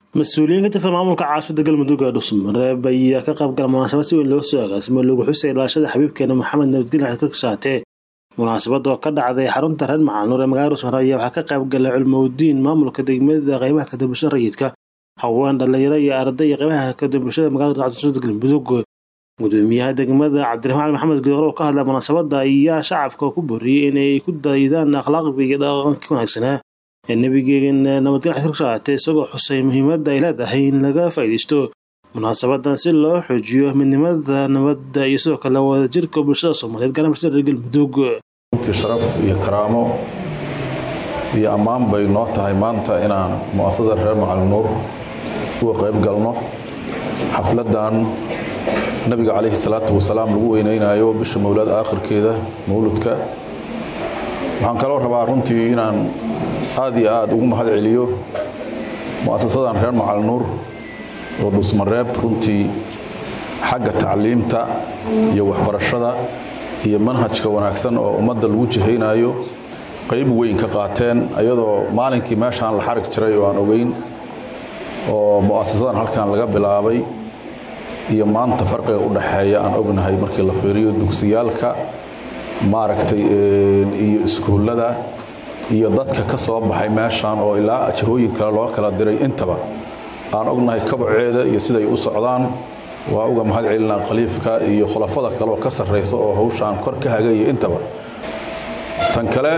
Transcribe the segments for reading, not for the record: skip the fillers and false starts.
مسؤولين ka tirsan maamulka caasimadda galmudug ee Dhuusamareeb ayaa ka qayb galay munaasabad si weyn loo soo agaasimay lagu xusay ilaashada xabiibkeena Maxamed Nabadgelyo xilka saatay munaasabada oo ka dhacday xarunta reer Macalnuur ee magaalada Dhuusamareeb ayaa waxa ka qayb galay culmowdiin maamulka degmada qaybaha ka dambasho rayidka haween dhalinyaro iyo arday qaybaha ka dambashada magaalada caasimadda galmudug gudoomiyaha degmada Cabdiraxmaan Maxamed Goor oo ka hadlay munaasabada ayaa shacabka ku booriyay inay ku daydaan akhlaaqda iyo dhaqanka wanaagsan nabigeena nabadgelyo xilka saatay isagoo xusay muhiimadda ay leedahay in laga faa'iideysto munaasabadan si loo xoojiyo midnimada nabadda iyo sidoo kale wadajirka bulshada Soomaaliyeed gaar ahaan reer galmudug sharaf iyo karaamo iyo ammaan bay noo tahay maanta inaan mu'asasada reer Macalnuur uga qayb galno xafladan nabiga calayhi salaatu wasalaam lagu weynaynayo bisha mawlid aakhirkeeda mawlidka waxaan kaloo rabaa runtii inaan aad iyo aad ugu mahad celiyo mu'asasadan reer Macalnuur oo Dhuusamareeb runtii xagga tacliimta iyo waxbarashada iyo manhajka wanaagsan oo ummadda lagu jiheynayo qayb weyn ka qaateen ayadoo maalinkii meeshaan la xarig jiray oo aan ogeyn oo mu'asasadan halkan laga bilaabay iyo maanta farqiga u dhaxeeya aan ognahay markii la fiiriyo dugsiyaalka maaragtay iyo iskuulada iyo dadka ka soo baxay meeshaan oo ilaa ajahooyin kale loo kala diray intaba aan ognahay kabaceeda iyo siday u socdaan waa uga mahad celinaa khaliifka iyo khulafada kale oo ka sarreysa oo hawshaan kor ka hagaya intaba tan kale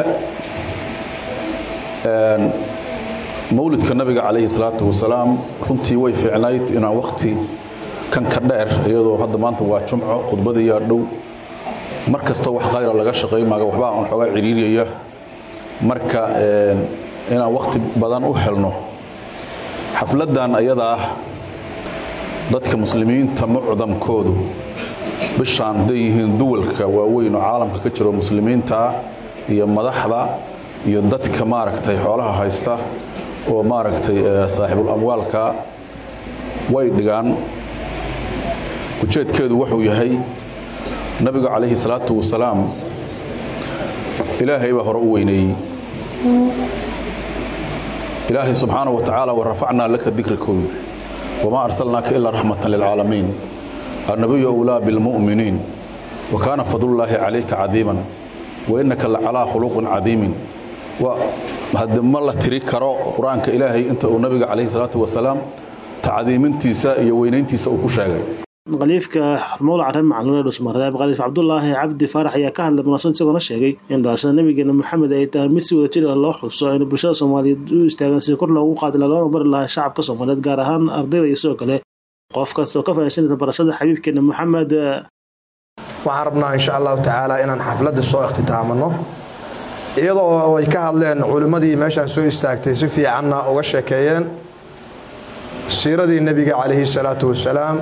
mawlidka nabiga calayhi salaatu wasalaam runtii way fiicnayd inaan waqti kan ka dheer iyadoo hadda maanta waa jumco khudbadiya dhow markasta wax khayr laga shaqeey maaga waxba aan xogaa ciriiriyaya marka inaan waqti badan u helno xafladan ayada dadka muslimiinta mucdamkoodu bishaan deeyihiin duwalka waaweyn oo caalamka ka jiro muslimiinta iyo madaxda iyo dadka maaragtay xoolaha haysta oo maaragtay saaxibul amwaalka way dhigaan ujeedkeedu wuxuu yahay nabiga calayhi salaatu wasalaam ilaahay baa hore u weyneeyay إلهي سبحانه وتعالى ورفعنا لك ذكرك وما أرسلناك إلا رحمة للعالمين النبي أولى بالمؤمنين وكان فضل الله عليك عظيما وإنك لعلى خلق عظيم وهذا ما الله تريك كراء قرآنك إلهي أنت ونبي عليه الصلاة والسلام تعظيم انتساء يوين انتساء وكشاغي khaliifka xarmool caran Macalnuur Dhuusamareeb khaliif Cabdullaahi Cabdi Farax ayaa ka hadlay munaasabad isagoo sheegay in dhalashada nabigeena Maxamed ay tahay mid si wada jir ah loo xuso in bulshada Soomaaliyeed u istaagaan si kor loogu qaado loo bar lahaa shacabka Soomaaliyeed gaar ahaan ardayda iyo sidoo kale qof kasta oo ka faa'iideysan barashada xabiibkeena Maxamed waxaan rabnaa insha Allah taala inaan xafladda soo ikhtiitaamno iyadoo ay ka hadleen culimadii meeshan soo istaagtay si fiicanna uga sheekeeyeen siiradii nabiga calayhi salaatu wasalaam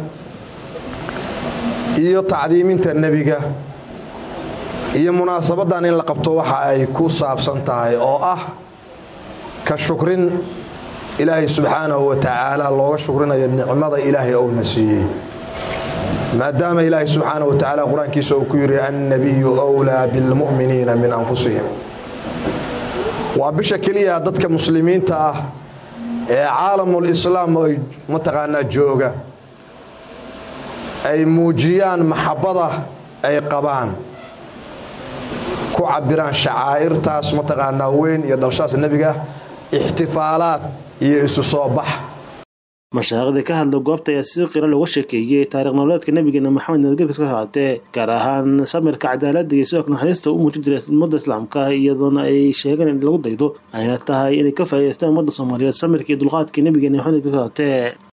iyo tacdiiminta nabiga iyo munaasabadan in la qabto waxa ay ku saabsan tahay oo ah ka shukrin ilaahay subxaanahu wa ta'ala looga shukrinayo nicmada ilaahay oo nasiiyay maadaama ilaahay subxaanahu wa ta'ala quraankiisa uu ku yiri annabiyyu awlaa bil mu'miniina min anfusihim waa bisha kaliya dadka muslimiinta ah ee caalamul islaam ay mataqaana jooga ay muujiyaan maxabada ay qabaan ku cabiraan shacaa'irtaas mataqaana weyn iyo dhalashada nabiga ihtifaalaad iyo isu soo bax mashaariicda ka hadla goobta ayaa si qira looga sheekeeyay taariikh nololeedka nabigeena Maxamed Nabadgelyo ka saatay gaar ahaan samirka cadaaladda iyo sidoo kale naxariista u muujin jiray ummadda islaamka iyadoona ay sheegeen in lagu daydo ay tahay inay ka faa'iideystaan ummadda Soomaaliyeed samirka iyo dulqaadka nabigeena Maxamed Nabadgelyo ka saatay